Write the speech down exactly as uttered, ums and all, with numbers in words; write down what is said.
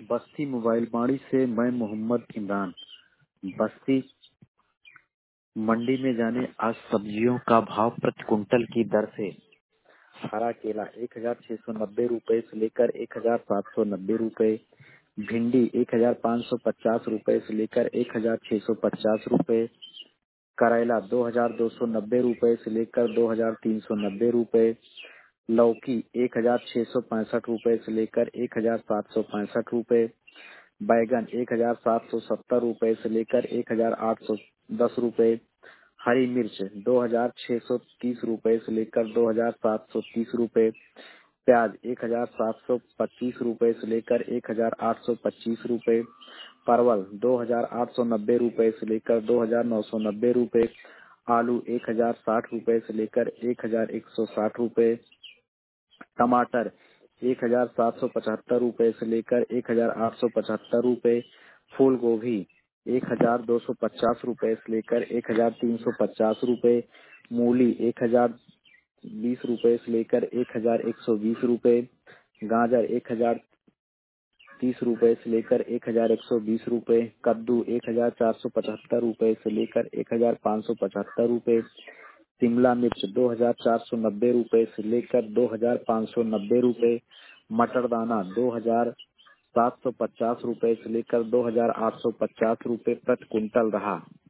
बस्ती mobile बाड़ी से मैं मोहम्मद इमरान। बस्ती मंडी में जाने आज सब्जियों का भाव प्रति कुंटल की दर से। हरा केला एक हजार छह सौ नब्बे रूपए से लेकर एक हजार सात सौ नब्बे रूपए, भिंडी एक हजार पाँच सौ पचास रूपए से लेकर एक हजार छह सौ पचास रूपए, करेला दो हजार दो सौ नब्बे रूपए से लेकर दो हजार तीन सौ नब्बे रूपए, लौकी एक हजार छह सौ पैंसठ रूपए से लेकर एक हजार सात सौ पैंसठ रूपए, बैगन एक हजार सात सौ सत्तर रूपए से लेकर एक हजार आठ सौ दस रूपए, हरी मिर्च दो हजार छह सौ तीस रूपए से लेकर दो हजार सात सौ तीस रूपए, प्याज एक हजार सात सौ पच्चीस रूपए से लेकर एक हजार आठ सौ पच्चीस रूपए, परवल दो हजार आठ सौ नब्बे रूपए से लेकर दो हजार नौ सौ नब्बे रूपए, आलू एक हजार साठ रूपए से लेकर एक हजार एक सौ साठ रूपए, टमाटर एक हजार सात सौ पचहत्तर रूपए से लेकर एक हजार आठ सौ पचहत्तर रूपए, फूल गोभी एक हजार दो सौ पचास रूपए से लेकर एक हजार तीन सौ पचास रूपए, मूली एक हजार बीस रूपए से लेकर एक हजार एक सौ बीस रूपए, गाजर एक हजार तीस रूपए से लेकर एक हजार एक सौ बीस रूपए, कद्दू एक हजार चार सौ पचहत्तर रूपए से लेकर एक हजार पाँच सौ पचहत्तर रूपए, शिमला मिर्च दो हजार चार सौ नब्बे रूपए से लेकर दो हजार पाँच सौ नब्बे रूपए, मटर दाना दो हजार सात सौ पचास रूपए से लेकर दो हजार आठ सौ पचास रूपए प्रति कुंटल रहा।